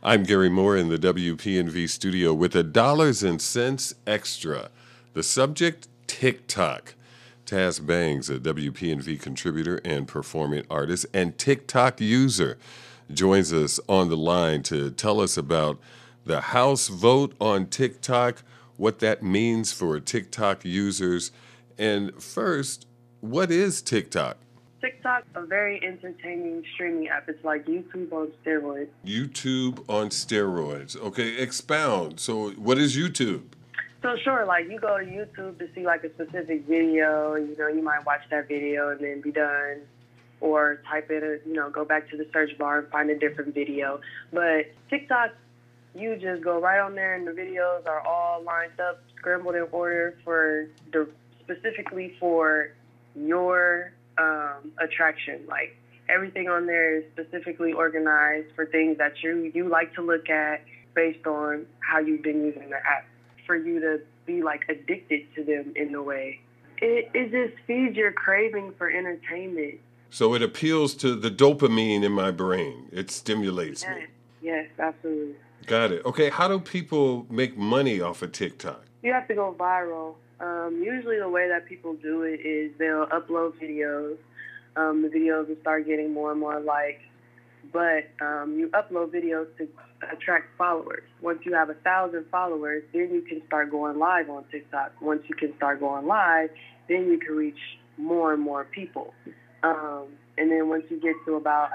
I'm Gary Moore in the WPNV studio with a Dollars and Cents Extra. The subject, TikTok. Taz Bangs, a WPNV contributor and performing artist and TikTok user, joins us on the line to tell us about the House vote on TikTok, what that means for TikTok users, and first, what is TikTok? TikTok, a very entertaining streaming app. It's like YouTube on steroids. YouTube on steroids. Okay, expound. So what is YouTube? So sure, like you go to YouTube to see like a specific video, you might watch that video and then be done. Or type in, go back to the search bar and find a different video. But TikTok, you just go right on there and the videos are all lined up, scrambled in order specifically for your attraction. Like everything on there is specifically organized for things that you like to look at based on how you've been using the app, for you to be like addicted to them in a way. It just feeds your craving for entertainment. So it appeals to the dopamine in my brain. It stimulates me. Yes, absolutely. Got it. Okay, how do people make money off of TikTok? You have to go viral. Usually the way that people do it is they'll upload videos. The videos will start getting more and more likes. But you upload videos to attract followers. Once you have 1,000 followers, then you can start going live on TikTok. Once you can start going live, then you can reach more and more people. And then once you get to about,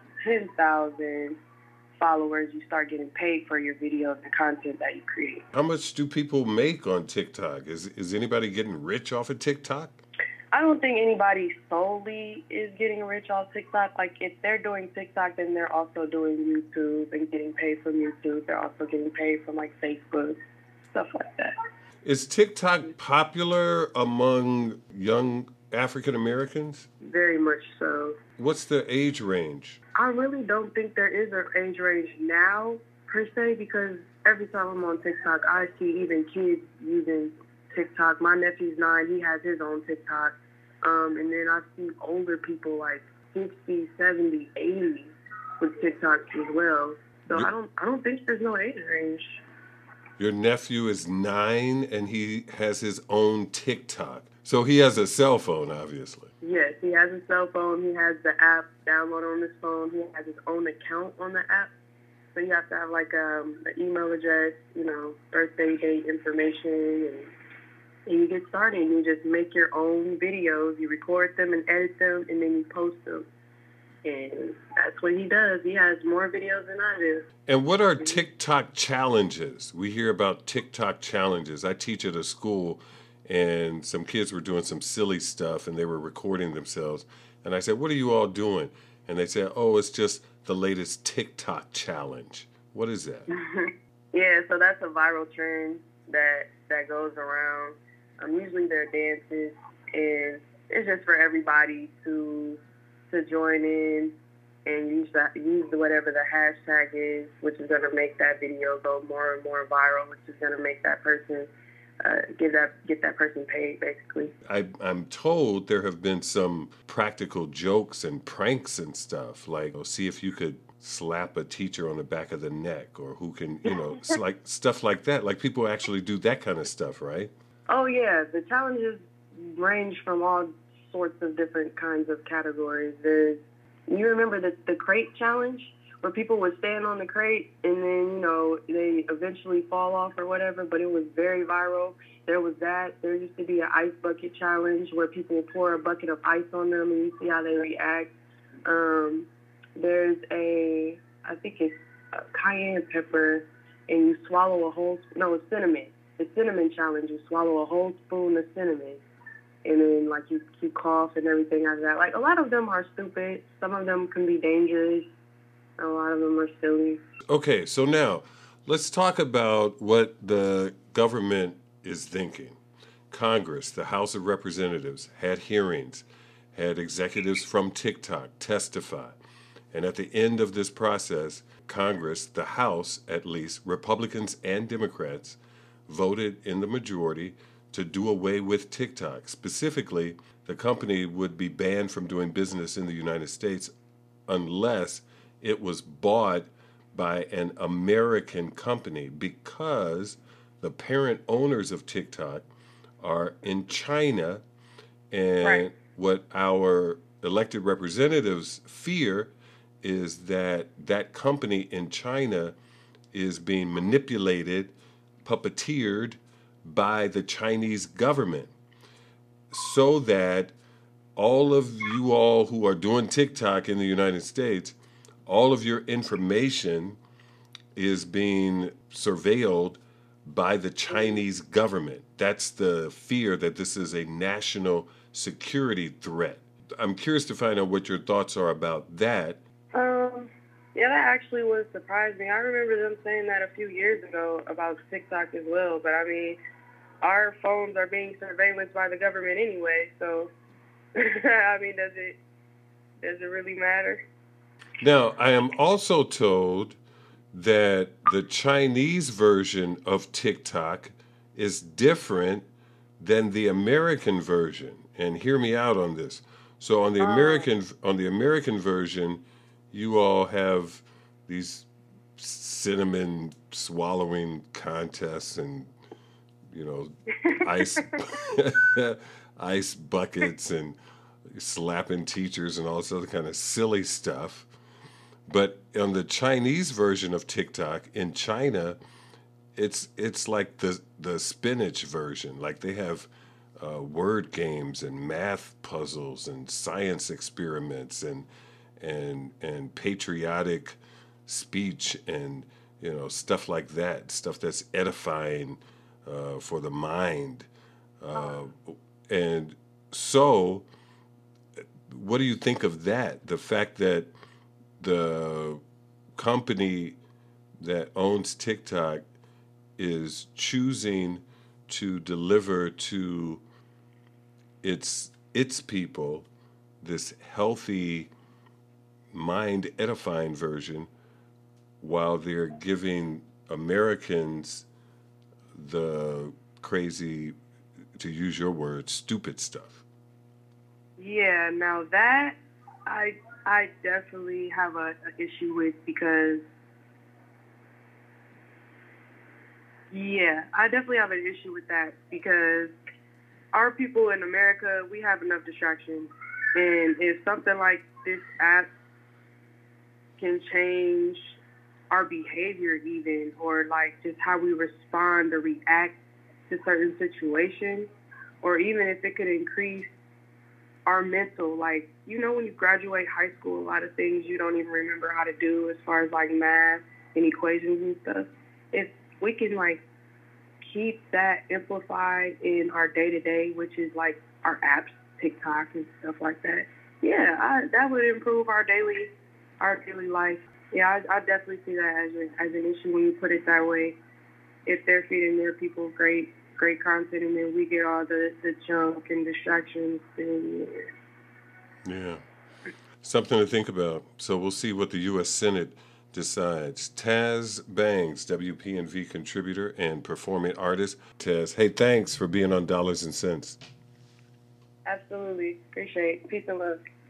10,000 followers, you start getting paid for your videos and content that you create. How much do people make on TikTok? Is anybody getting rich off of TikTok? I don't think anybody solely is getting rich off TikTok. Like, if they're doing TikTok, then they're also doing YouTube and getting paid from YouTube. They're also getting paid from, Facebook, stuff like that. Is TikTok popular among young African Americans? Very much so. What's the age range? I really don't think there is an age range now, per se, because every time I'm on TikTok, I see even kids using TikTok. My nephew's 9, he has his own TikTok. And then I see older people like 60, 70, 80 with TikToks as well. So I don't think there's no age range. Your nephew is 9 and he has his own TikTok. So he has a cell phone, obviously. Yes, he has a cell phone. He has the app downloaded on his phone. He has his own account on the app. So you have to have an email address, birthday date information, and you get started. You just make your own videos. You record them and edit them, and then you post them. And that's what he does. He has more videos than I do. And what are TikTok challenges? We hear about TikTok challenges. I teach at a school, and some kids were doing some silly stuff, and they were recording themselves. And I said, "What are you all doing?" And they said, "Oh, it's just the latest TikTok challenge." What is that? Yeah, so that's a viral trend that goes around. Usually they're dances, and it's just for everybody to join in and use whatever the hashtag is, which is going to make that video go more and more viral, which is going to make that person get that person paid, basically. I'm told there have been some practical jokes and pranks and stuff, like see if you could slap a teacher on the back of the neck, or who can, like stuff like that. Like people actually do that kind of stuff, right? Oh yeah, the challenges range from all sorts of different kinds of categories. You remember the crate challenge, where people would stand on the crate and then, they eventually fall off or whatever, but it was very viral. There was that. There used to be an ice bucket challenge where people would pour a bucket of ice on them and you see how they react. There's I think it's a cayenne pepper, and you swallow it's cinnamon. The cinnamon challenge, you swallow a whole spoon of cinnamon. And then, you cough and everything like that. A lot of them are stupid. Some of them can be dangerous. A lot of them are silly. Okay, so now let's talk about what the government is thinking. Congress, the House of Representatives, had hearings, had executives from TikTok testify. And at the end of this process, Congress, the House at least, Republicans and Democrats, voted in the majority to do away with TikTok. Specifically, the company would be banned from doing business in the United States unless it was bought by an American company because the parent owners of TikTok are in China. Right. And what our elected representatives fear is that that company in China is being manipulated, puppeteered by the Chinese government so that all of you all who are doing TikTok in the United States, all of your information is being surveilled by the Chinese government. That's the fear, that this is a national security threat. I'm curious to find out what your thoughts are about that. Yeah, that actually was surprising. I remember them saying that a few years ago about TikTok as well. But I mean, our phones are being surveillanced by the government anyway. So, I mean, does it really matter? Now, I am also told that the Chinese version of TikTok is different than the American version. And hear me out on this. So on the American version, you all have these cinnamon swallowing contests and ice ice buckets and slapping teachers and all this other kind of silly stuff. But on the Chinese version of TikTok in China, it's like the spinach version. Like they have word games and math puzzles and science experiments and patriotic speech and stuff like that. Stuff that's edifying for the mind. And so, what do you think of that? The fact that the company that owns TikTok is choosing to deliver to its people this healthy, mind edifying version, while they're giving Americans the crazy, to use your word, stupid stuff. Yeah, now that I definitely have a issue with because I definitely have an issue with that because our people in America, we have enough distractions. And if something like this app can change our behavior even, or like just how we respond or react to certain situations, or even if it could increase our mental, like, when you graduate high school, a lot of things you don't even remember how to do as far as like math and equations and stuff. If we can like keep that amplified in our day to day, which is like our apps, TikTok and stuff like that, that would improve our daily life. Yeah, I definitely see that as an issue when you put it that way. If they're feeding their people great content, and then we get all the junk and distractions. And Yeah. Something to think about. So we'll see what the U.S. Senate decides. Taz Bangs, WPNV contributor and performing artist. Taz, hey, thanks for being on Dollars and Cents. Absolutely. Appreciate it. Peace and love.